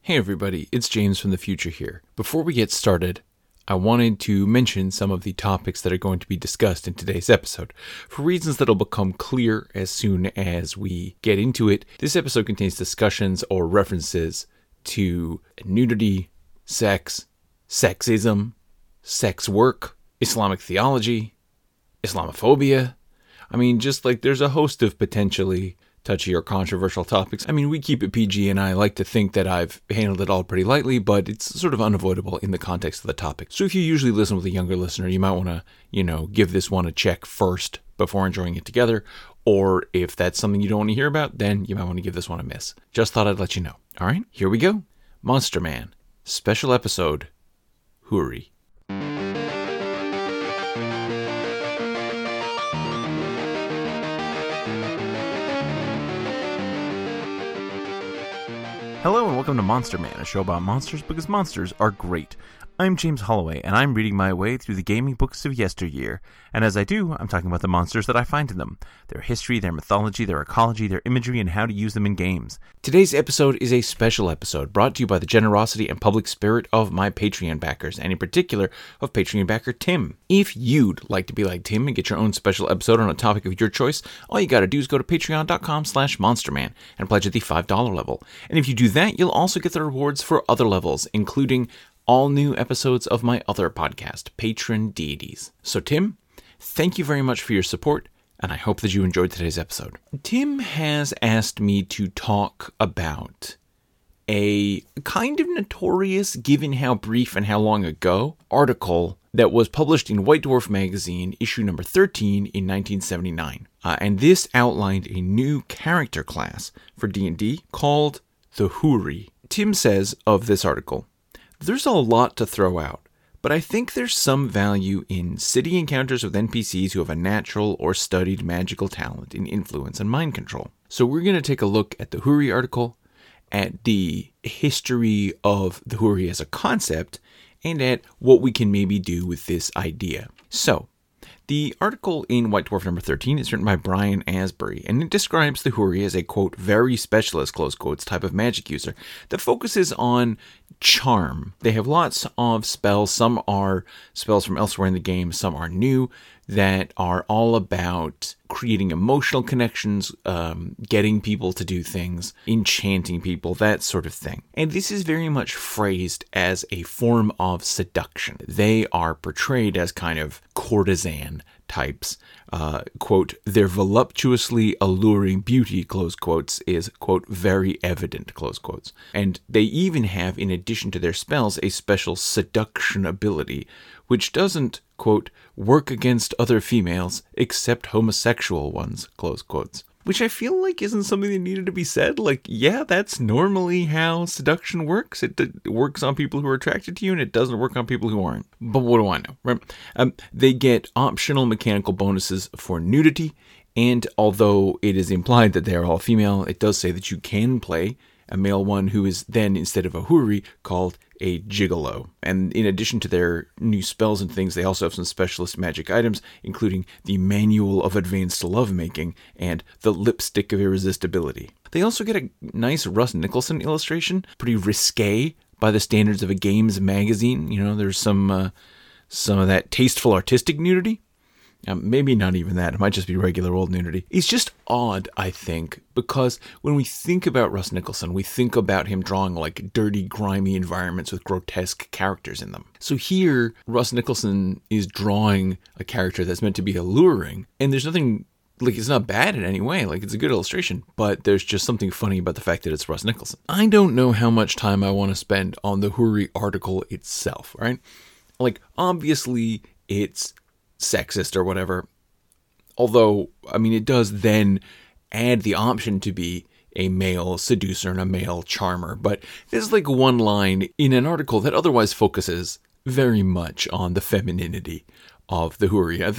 Hey everybody, it's James from the future here. Before we get started, I wanted to mention some of the topics that are going to be discussed in today's episode. For reasons that'll become clear as soon as we get into it, this episode contains discussions or references to nudity, sex, sexism, sex work, Islamic theology, Islamophobia. Just like there's a host of potentially touchy or controversial topics. We keep it PG, and I like to think that I've handled it all pretty lightly, but it's sort of unavoidable in the context of the topic. So if you usually listen with a younger listener, you might want to, give this one a check first before enjoying it together. Or if that's something you don't want to hear about, then you might want to give this one a miss. Just thought I'd let you know. All right, here we go. Monster Man, special episode, Huri. Hello and welcome to Monster Man, a show about monsters because monsters are great. I'm James Holloway, and I'm reading my way through the gaming books of yesteryear. And as I do, I'm talking about the monsters that I find in them, their history, their mythology, their ecology, their imagery, and how to use them in games. Today's episode is a special episode brought to you by the generosity and public spirit of my Patreon backers, and in particular of Patreon backer Tim. If you'd like to be like Tim and get your own special episode on a topic of your choice, all you gotta do is go to patreon.com/monsterman and pledge at the $5 level. And if you do that, you'll also get the rewards for other levels, including all new episodes of my other podcast, Patron Deities. So Tim, thank you very much for your support, and I hope that you enjoyed today's episode. Tim has asked me to talk about a kind of notorious, given how brief and how long ago, article that was published in White Dwarf magazine, issue number 13 in 1979. And this outlined a new character class for D&D called the Huri. Tim says of this article, "There's a lot to throw out, but I think there's some value in city encounters with NPCs who have a natural or studied magical talent in influence and mind control." So we're going to take a look at the Huri article, at the history of the Huri as a concept, and at what we can maybe do with this idea. So, the article in White Dwarf number 13 is written by Brian Asbury, and it describes the Huri as a, quote, very specialist, close quotes, type of magic user that focuses on charm. They have lots of spells. Some are spells from elsewhere in the game, some are new, that are all about creating emotional connections, getting people to do things, enchanting people, that sort of thing. And this is very much phrased as a form of seduction. They are portrayed as kind of courtesan types. Quote, their voluptuously alluring beauty, close quotes, is, quote, very evident, close quotes. And they even have, in addition to their spells, a special seduction ability, which doesn't, quote, work against other females except homosexual ones, close quotes. Which I feel like isn't something that needed to be said. Like, yeah, that's normally how seduction works. It works on people who are attracted to you, and it doesn't work on people who aren't. But what do I know, right? They get optional mechanical bonuses for nudity, and although it is implied that they are all female, it does say that you can play a male one who is then, instead of a Huri, called a gigolo. And in addition to their new spells and things, they also have some specialist magic items, including the Manual of Advanced Lovemaking and the Lipstick of Irresistibility. They also get a nice Russ Nicholson illustration, pretty risque by the standards of a games magazine. There's some of that tasteful artistic nudity. Maybe not even that. It might just be regular old nudity. It's just odd, I think, because when we think about Russ Nicholson, we think about him drawing like dirty, grimy environments with grotesque characters in them. So here, Russ Nicholson is drawing a character that's meant to be alluring, and there's nothing, like, it's not bad in any way. Like, it's a good illustration, but there's just something funny about the fact that it's Russ Nicholson. I don't know how much time I want to spend on the Huri article itself, right? Like, obviously, it's sexist or whatever, although it does then add the option to be a male seducer and a male charmer, but there's like one line in an article that otherwise focuses very much on the femininity of the Huri. I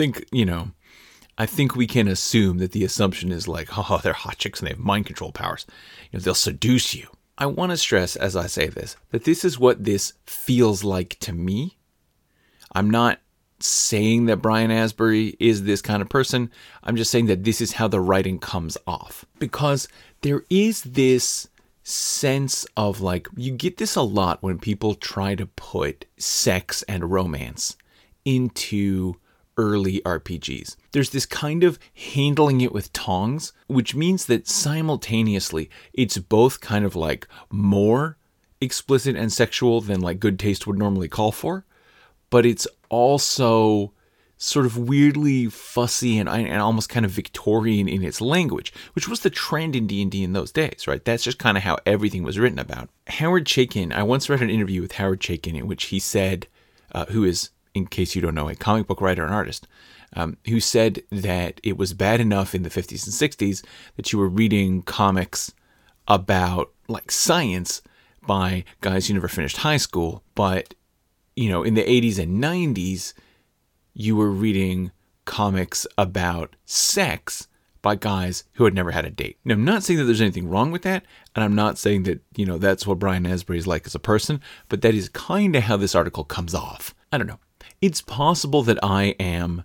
think we can assume that the assumption is like, oh, they're hot chicks and they have mind control powers, they'll seduce you. I want to stress as I say this, that this is what this feels like to me. I'm not saying that Brian Asbury is this kind of person. I'm just saying that this is how the writing comes off. Because there is this sense of like, you get this a lot when people try to put sex and romance into early RPGs. There's this kind of handling it with tongs, which means that simultaneously it's both kind of like more explicit and sexual than like good taste would normally call for, but it's also sort of weirdly fussy and almost kind of Victorian in its language, which was the trend in D&D in those days, right? That's just kind of how everything was written about. Howard Chaykin, I once read an interview with Howard Chaykin in which he said, who is, in case you don't know, a comic book writer and artist, who said that it was bad enough in the 50s and 60s that you were reading comics about like science by guys who never finished high school, but in the 80s and 90s, you were reading comics about sex by guys who had never had a date. Now, I'm not saying that there's anything wrong with that, and I'm not saying that, that's what Brian Asbury is like as a person, but that is kind of how this article comes off. I don't know. It's possible that I am,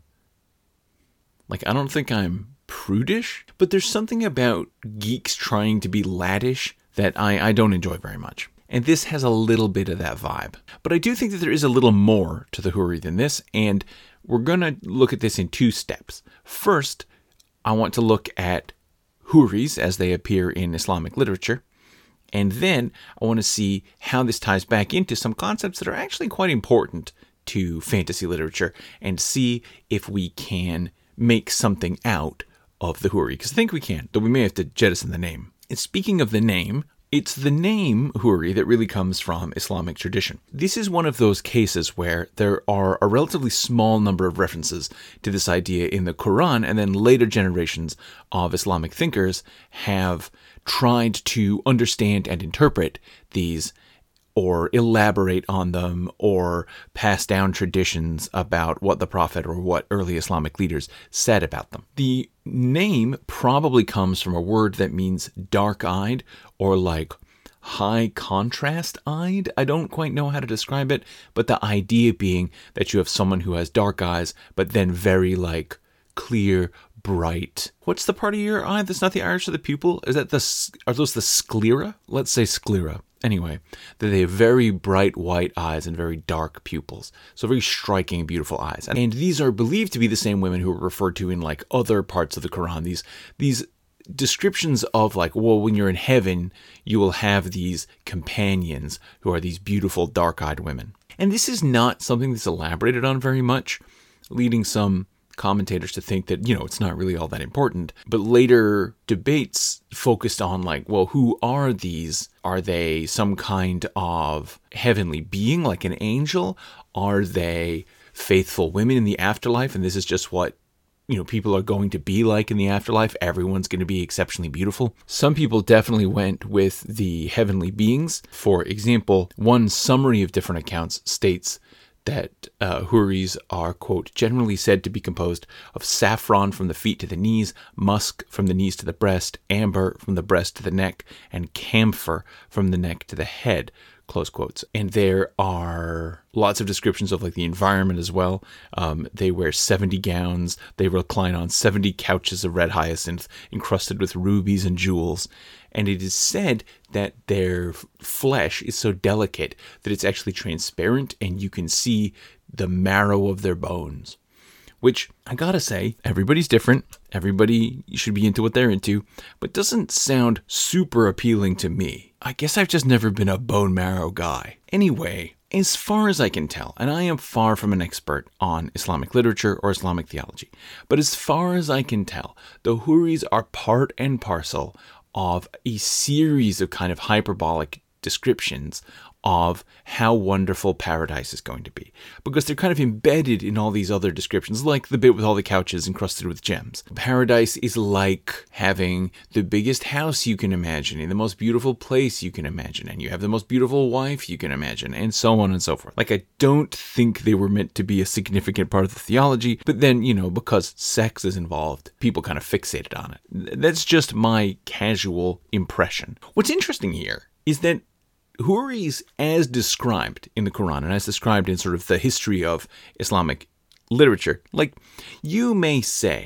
I don't think I'm prudish, but there's something about geeks trying to be laddish that I don't enjoy very much. And this has a little bit of that vibe. But I do think that there is a little more to the Huri than this, and we're going to look at this in two steps. First, I want to look at Huris as they appear in Islamic literature, and then I want to see how this ties back into some concepts that are actually quite important to fantasy literature, and see if we can make something out of the Huri, because I think we can, though we may have to jettison the name. And speaking of the name, it's the name Huri that really comes from Islamic tradition. This is one of those cases where there are a relatively small number of references to this idea in the Quran, and then later generations of Islamic thinkers have tried to understand and interpret these, or elaborate on them, or pass down traditions about what the Prophet or what early Islamic leaders said about them. The name probably comes from a word that means dark-eyed, or like high contrast-eyed. I don't quite know how to describe it, but the idea being that you have someone who has dark eyes, but then very like clear, bright. What's the part of your eye that's not the iris of the pupil? Are those the sclera? Let's say sclera. Anyway, that they have very bright white eyes and very dark pupils. So very striking, beautiful eyes. And these are believed to be the same women who are referred to in like other parts of the Quran. These descriptions of like, well, when you're in heaven, you will have these companions who are these beautiful dark-eyed women. And this is not something that's elaborated on very much, leading some commentators to think that, it's not really all that important. But later debates focused on like, well, who are these? Are they some kind of heavenly being, like an angel? Are they faithful women in the afterlife? And this is just what, people are going to be like in the afterlife. Everyone's going to be exceptionally beautiful. Some people definitely went with the heavenly beings. For example, one summary of different accounts states that Huris are, quote, generally said to be composed of saffron from the feet to the knees, musk from the knees to the breast, amber from the breast to the neck, and camphor from the neck to the head, close quotes. And there are lots of descriptions of like the environment as well. They wear 70 gowns. They recline on 70 couches of red hyacinth encrusted with rubies and jewels. And it is said that their flesh is so delicate that it's actually transparent and you can see the marrow of their bones. Which, I gotta say, everybody's different. Everybody should be into what they're into, but doesn't sound super appealing to me. I guess I've just never been a bone marrow guy. Anyway, as far as I can tell, and I am far from an expert on Islamic literature or Islamic theology, but as far as I can tell, the Huris are part and parcel of a series of kind of hyperbolic descriptions of how wonderful paradise is going to be. Because they're kind of embedded in all these other descriptions, like the bit with all the couches encrusted with gems. Paradise is like having the biggest house you can imagine, in the most beautiful place you can imagine, and you have the most beautiful wife you can imagine, and so on and so forth. Like, I don't think they were meant to be a significant part of the theology, but then, because sex is involved, people kind of fixated on it. That's just my casual impression. What's interesting here is that Huris, as described in the Quran and as described in sort of the history of Islamic literature, like, you may say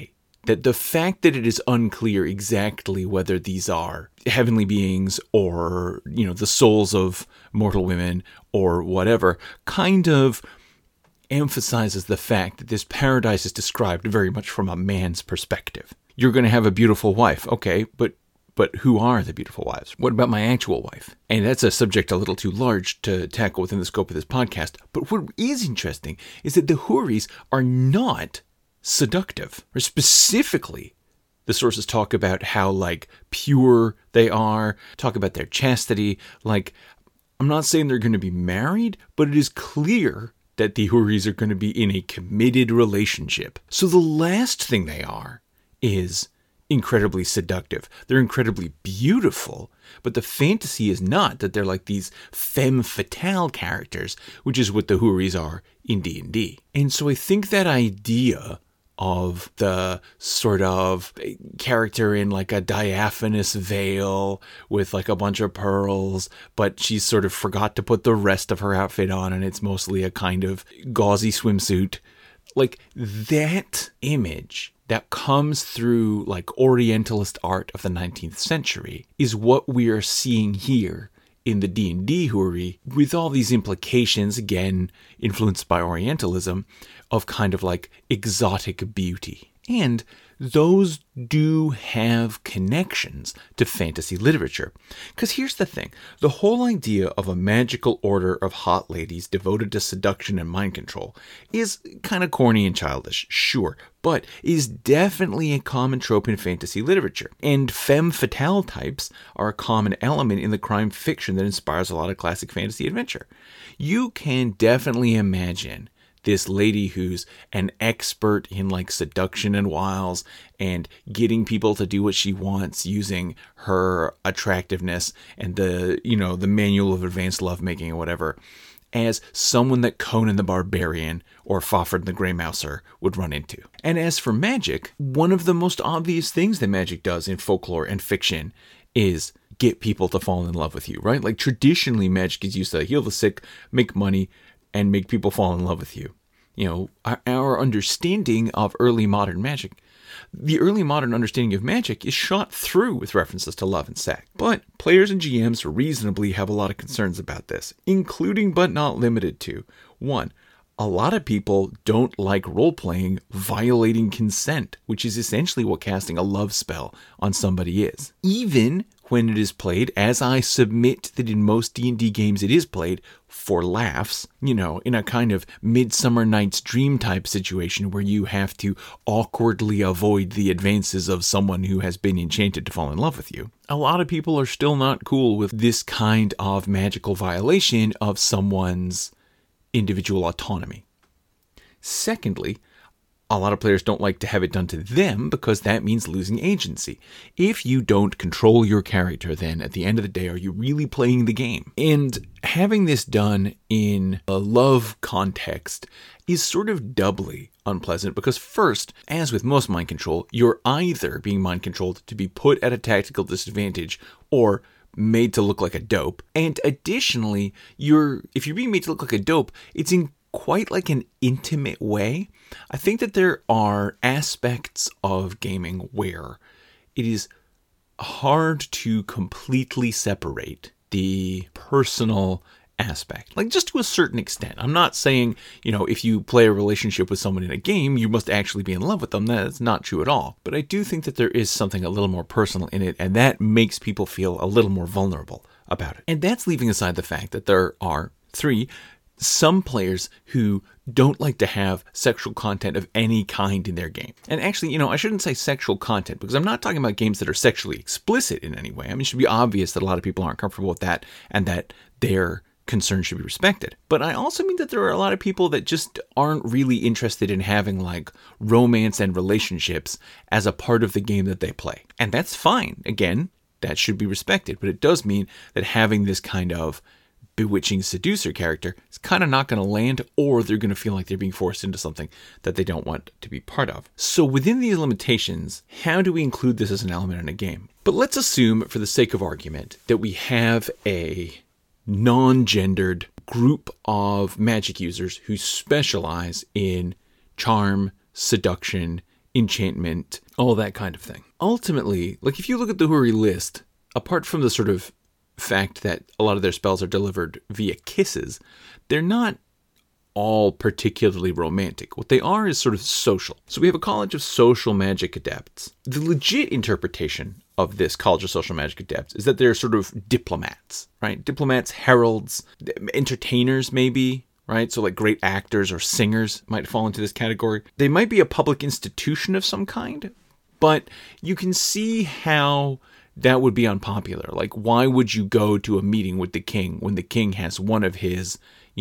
that the fact that it is unclear exactly whether these are heavenly beings or, the souls of mortal women or whatever, kind of emphasizes the fact that this paradise is described very much from a man's perspective. You're going to have a beautiful wife. Okay, but who are the beautiful wives? What about my actual wife? And that's a subject a little too large to tackle within the scope of this podcast. But what is interesting is that the houris are not seductive. Or specifically, the sources talk about how, pure they are, talk about their chastity. I'm not saying they're going to be married, but it is clear that the houris are going to be in a committed relationship. So the last thing they are is incredibly seductive. They're incredibly beautiful, but the fantasy is not that they're like these femme fatale characters, which is what the houris are in D&D. And so I think that idea of the sort of character in a diaphanous veil with a bunch of pearls, but she's sort of forgot to put the rest of her outfit on and it's mostly a kind of gauzy swimsuit. That image that comes through Orientalist art of the 19th century is what we are seeing here in the D&D houri, with all these implications, again, influenced by Orientalism, of kind of exotic beauty. And those do have connections to fantasy literature. Because here's the thing. The whole idea of a magical order of hot ladies devoted to seduction and mind control is kind of corny and childish, sure, but is definitely a common trope in fantasy literature. And femme fatale types are a common element in the crime fiction that inspires a lot of classic fantasy adventure. You can definitely imagine this lady who's an expert in seduction and wiles and getting people to do what she wants using her attractiveness and the manual of advanced lovemaking or whatever, as someone that Conan the Barbarian or Fafhrd the Grey Mouser would run into. And as for magic, one of the most obvious things that magic does in folklore and fiction is get people to fall in love with you, right? Traditionally, magic is used to heal the sick, make money, and make people fall in love with you. Our understanding of early modern magic, the early modern understanding of magic is shot through with references to love and sex. But players and GMs reasonably have a lot of concerns about this, including but not limited to, 1, a lot of people don't like role-playing violating consent, which is essentially what casting a love spell on somebody is. Even when it is played, as I submit that in most D&D games it is played, for laughs, in a kind of Midsummer Night's Dream type situation where you have to awkwardly avoid the advances of someone who has been enchanted to fall in love with you. A lot of people are still not cool with this kind of magical violation of someone's individual autonomy. Secondly, a lot of players don't like to have it done to them because that means losing agency. If you don't control your character, then at the end of the day, are you really playing the game? And having this done in a love context is sort of doubly unpleasant because first, as with most mind control, you're either being mind controlled to be put at a tactical disadvantage or made to look like a dope. And additionally, if you're being made to look like a dope, it's in quite an intimate way. I think that there are aspects of gaming where it is hard to completely separate the personal aspect, just to a certain extent. I'm not saying, if you play a relationship with someone in a game, you must actually be in love with them. That's not true at all. But I do think that there is something a little more personal in it, and that makes people feel a little more vulnerable about it. And that's leaving aside the fact that there are 3, some players who don't like to have sexual content of any kind in their game. And actually, I shouldn't say sexual content because I'm not talking about games that are sexually explicit in any way. I mean, it should be obvious that a lot of people aren't comfortable with that and that their concerns should be respected. But I also mean that there are a lot of people that just aren't really interested in having romance and relationships as a part of the game that they play. And that's fine. Again, that should be respected. But it does mean that having this kind of bewitching seducer character is kind of not going to land, or they're going to feel like they're being forced into something that they don't want to be part of. So within these limitations, how do we include this as an element in a game? But let's assume, for the sake of argument, that we have a non-gendered group of magic users who specialize in charm, seduction, enchantment, all that kind of thing. Ultimately, like if you look at the Houri list, apart from the sort of fact that a lot of their spells are delivered via kisses, they're not all particularly romantic. What they are is sort of social. So we have a College of Social Magic Adepts. The legit interpretation of this College of Social Magic Adepts is that they're sort of diplomats, right? Diplomats, heralds, entertainers maybe, right? So like great actors or singers might fall into this category. They might be a public institution of some kind, but you can see how that would be unpopular. Like, why would you go to a meeting with the king when the king has one of his,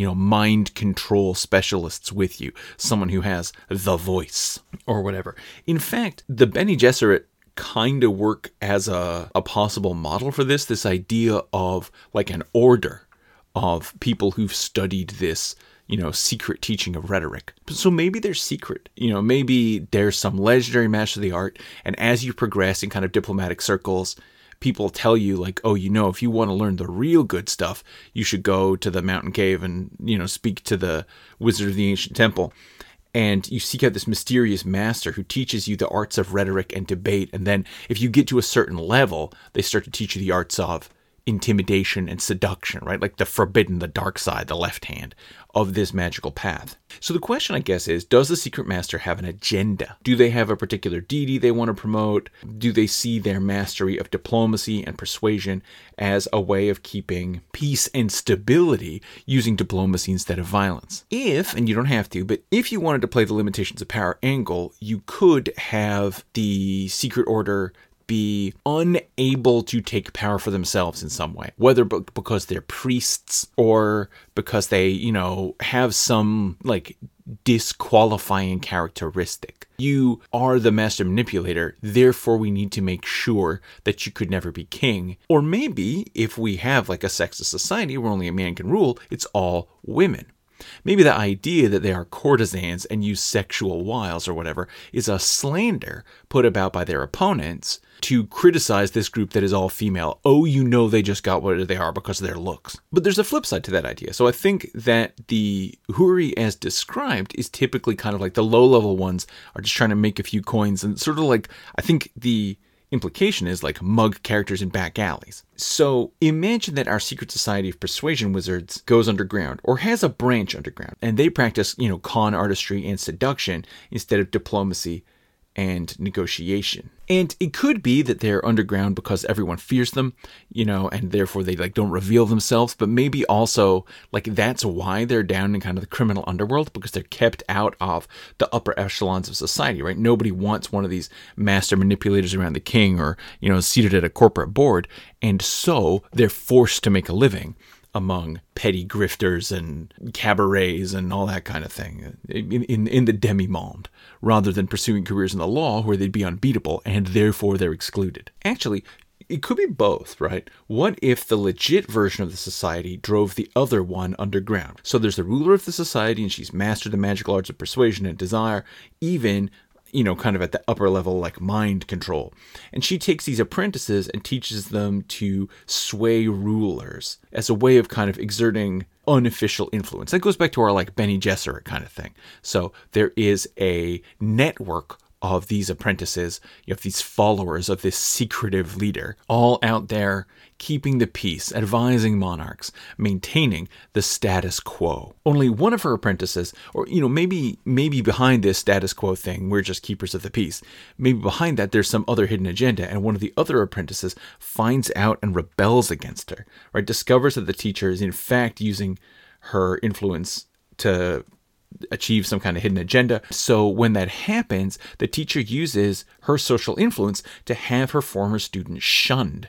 mind control specialists with you, someone who has the voice or whatever? In fact, the Bene Gesserit kind of work as a possible model for this idea of like an order of people who've studied this, secret teaching of rhetoric. So maybe they're secret, maybe there's some legendary master of the art, and as you progress in kind of diplomatic circles, people tell you like, oh, if you want to learn the real good stuff, you should go to the mountain cave and, speak to the wizard of the ancient temple. And you seek out this mysterious master who teaches you the arts of rhetoric and debate. And then if you get to a certain level, they start to teach you the arts of intimidation and seduction, right? Like the forbidden, the dark side, the left hand of this magical path. So the question, I guess, is, does the secret master have an agenda? Do they have a particular deity they want to promote? Do they see their mastery of diplomacy and persuasion as a way of keeping peace and stability using diplomacy instead of violence? If, and you don't have to, but if you wanted to play the limitations of power angle, you could have the secret order be unable to take power for themselves in some way, whether because they're priests or because they, have some like disqualifying characteristic. You are the master manipulator, therefore we need to make sure that you could never be king. Or maybe if we have like a sexist society where only a man can rule, it's all women. Maybe the idea that they are courtesans and use sexual wiles or whatever is a slander put about by their opponents to criticize this group that is all female. Oh, they just got what they are because of their looks. But there's a flip side to that idea. So I think that the Houri as described is typically kind of like the low-level ones are just trying to make a few coins, and sort of like, I think the implication is like mug characters in back alleys. So imagine that our secret society of persuasion wizards goes underground or has a branch underground, and they practice, con artistry and seduction instead of diplomacy and negotiation. And it could be that they're underground because everyone fears them, and therefore they like don't reveal themselves, but maybe also like that's why they're down in kind of the criminal underworld, because they're kept out of the upper echelons of society, right? Nobody wants one of these master manipulators around the king or, seated at a corporate board, and so they're forced to make a living among petty grifters and cabarets and all that kind of thing in the demi-monde, rather than pursuing careers in the law where they'd be unbeatable and therefore they're excluded. Actually, it could be both, right? What if the legit version of the society drove the other one underground? So there's the ruler of the society and she's mastered the magical arts of persuasion and desire, even kind of at the upper level, like mind control. And she takes these apprentices and teaches them to sway rulers as a way of kind of exerting unofficial influence. That goes back to our like Bene Gesserit kind of thing. So there is a network of these apprentices, you have these followers of this secretive leader, all out there keeping the peace, advising monarchs, maintaining the status quo. Only one of her apprentices, or maybe behind this status quo thing, we're just keepers of the peace. Maybe behind that there's some other hidden agenda, and one of the other apprentices finds out and rebels against her, right? Discovers that the teacher is in fact using her influence to achieve some kind of hidden agenda. So when that happens, the teacher uses her social influence to have her former student shunned.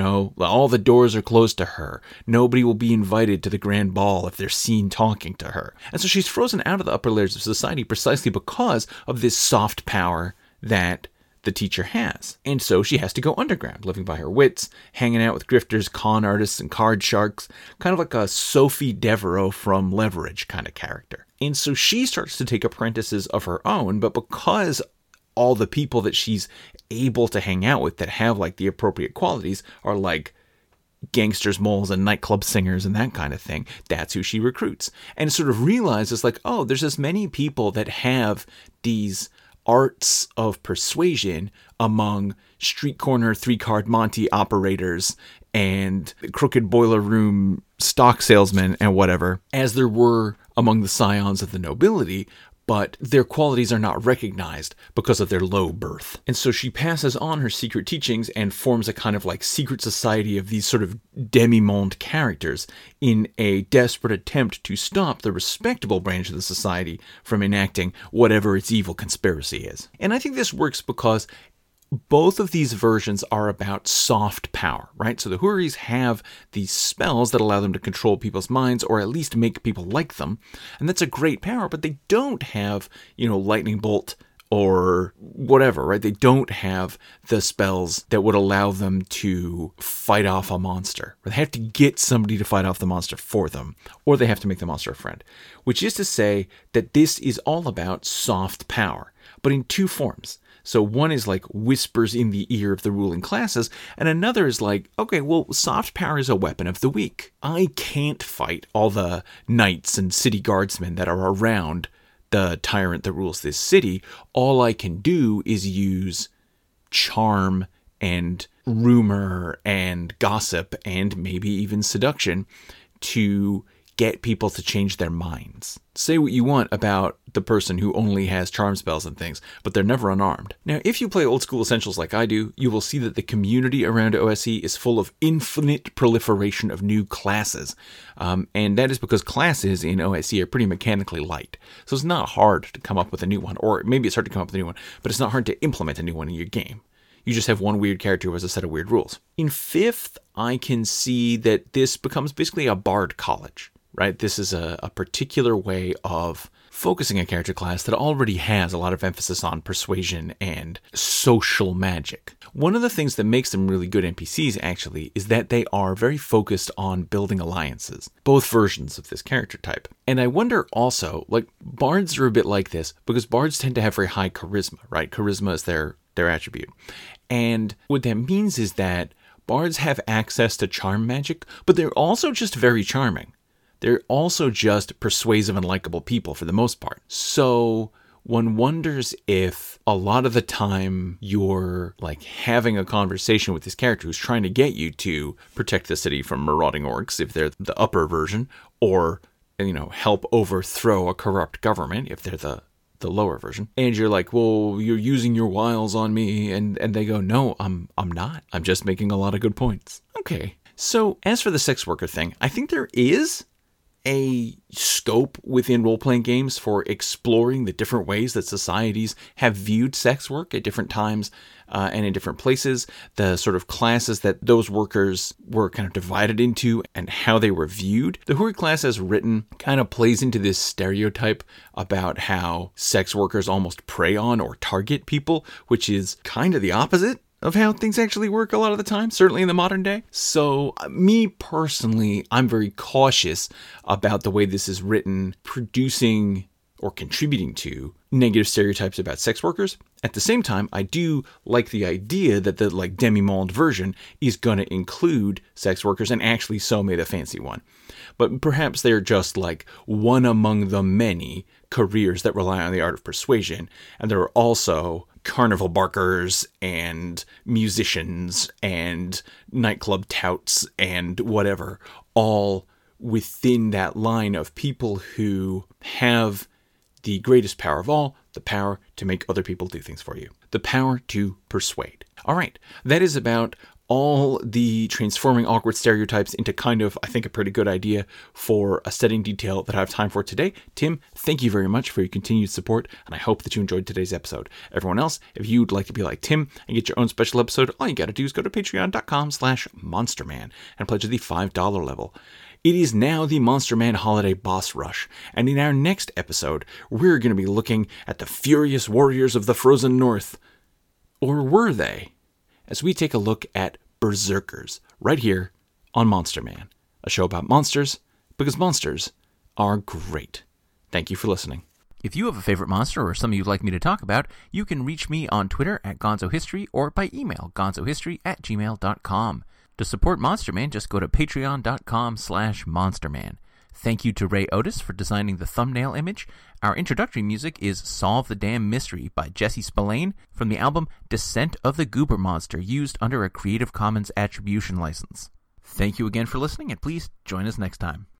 All the doors are closed to her. Nobody will be invited to the grand ball if they're seen talking to her. And so she's frozen out of the upper layers of society precisely because of this soft power that the teacher has. And so she has to go underground, living by her wits, hanging out with grifters, con artists, and card sharks, kind of like a Sophie Devereaux from Leverage kind of character. And so she starts to take apprentices of her own, but because all the people that she's able to hang out with that have like the appropriate qualities are like gangsters, moles, and nightclub singers and that kind of thing, that's who she recruits. And sort of realizes like, oh, there's as many people that have these arts of persuasion among street corner 3-card Monte operators and crooked boiler room stock salesmen and whatever, as there were among the scions of the nobility, but their qualities are not recognized because of their low birth. And so she passes on her secret teachings and forms a kind of like secret society of these sort of demi-monde characters in a desperate attempt to stop the respectable branch of the society from enacting whatever its evil conspiracy is. And I think this works because both of these versions are about soft power, right? So the Houris have these spells that allow them to control people's minds or at least make people like them. And that's a great power, but they don't have, lightning bolt or whatever, right? They don't have the spells that would allow them to fight off a monster. They have to get somebody to fight off the monster for them, or they have to make the monster a friend. Which is to say that this is all about soft power, but in two forms. So one is like whispers in the ear of the ruling classes, and another is like, okay, well, soft power is a weapon of the weak. I can't fight all the knights and city guardsmen that are around the tyrant that rules this city. All I can do is use charm and rumor and gossip and maybe even seduction to get people to change their minds. Say what you want about the person who only has charm spells and things, but they're never unarmed. Now, if you play old school Essentials like I do, you will see that the community around OSE is full of infinite proliferation of new classes. And that is because classes in OSE are pretty mechanically light. So it's not hard to come up with a new one, or maybe it's hard to come up with a new one, but it's not hard to implement a new one in your game. You just have one weird character who has a set of weird rules. In 5th, I can see that this becomes basically a bard college. Right? This is a particular way of focusing a character class that already has a lot of emphasis on persuasion and social magic. One of the things that makes them really good NPCs, actually, is that they are very focused on building alliances. Both versions of this character type. And I wonder also, like, bards are a bit like this, because bards tend to have very high charisma, right? Charisma is their attribute. And what that means is that bards have access to charm magic, but they're also just very charming. They're also just persuasive and likable people for the most part. So one wonders if a lot of the time you're like having a conversation with this character who's trying to get you to protect the city from marauding orcs if they're the upper version, or help overthrow a corrupt government if they're the lower version. And you're like, well, you're using your wiles on me, and they go, no, I'm not. I'm just making a lot of good points. Okay. So as for the sex worker thing, I think there is a scope within role-playing games for exploring the different ways that societies have viewed sex work at different times and in different places, the sort of classes that those workers were kind of divided into and how they were viewed. The Houri class as written kind of plays into this stereotype about how sex workers almost prey on or target people, which is kind of the opposite of how things actually work a lot of the time, certainly in the modern day. So me personally, I'm very cautious about the way this is written, producing or contributing to negative stereotypes about sex workers. At the same time, I do like the idea that the demi-monde version is going to include sex workers, and actually so may the fancy one. But perhaps they're just one among the many careers that rely on the art of persuasion, and there are also carnival barkers and musicians and nightclub touts and whatever, all within that line of people who have the greatest power of all, the power to make other people do things for you. The power to persuade. All right, that is about all the transforming awkward stereotypes into kind of, I think, a pretty good idea for a setting detail that I have time for today. Tim, thank you very much for your continued support, and I hope that you enjoyed today's episode. Everyone else, if you'd like to be like Tim and get your own special episode, all you gotta do is go to patreon.com/monsterman and pledge at the $5 level. It is now the Monster Man Holiday Boss Rush, and in our next episode, we're going to be looking at the furious warriors of the Frozen North. Or were they? As we take a look at Berserkers, right here on Monster Man, a show about monsters, because monsters are great. Thank you for listening. If you have a favorite monster or something you'd like me to talk about, you can reach me on Twitter at GonzoHistory or by email, gonzohistory@gmail.com. To support Monster Man, just go to patreon.com/monsterman. Thank you to Ray Otis for designing the thumbnail image. Our introductory music is Solve the Damn Mystery by Jesse Spillane from the album Descent of the Goober Monster, used under a Creative Commons Attribution license. Thank you again for listening, and please join us next time.